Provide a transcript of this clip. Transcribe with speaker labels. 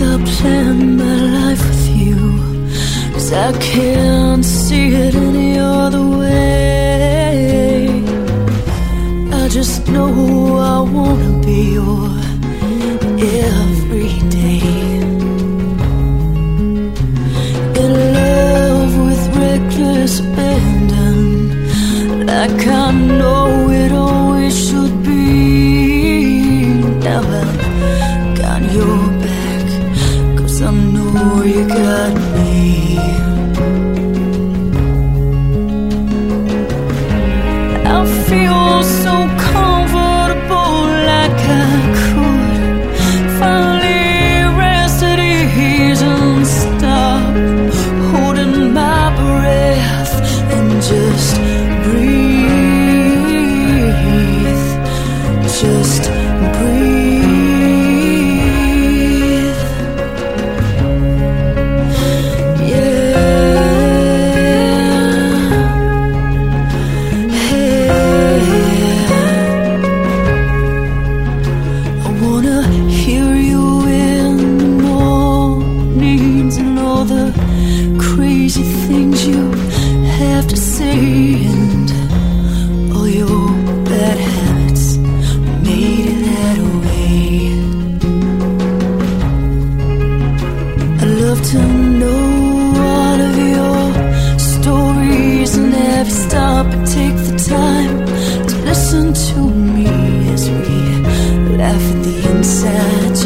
Speaker 1: I plan my life with you, 'cause I can't see it any other way. I just know I wanna be your every day. In love with reckless abandon, like I know it always should be. Now I've got your back, 'cause I know you got me. I feel so comfortable, like I could finally rest at ease and stop holding my breath and just breathe, just breathe. Yeah. I wanna hear you in the mornings and all the crazy things you have to say, and all your bad habits made it that way. I love to know all of your stories, and every stop and take the time to listen to me as we laugh at the inside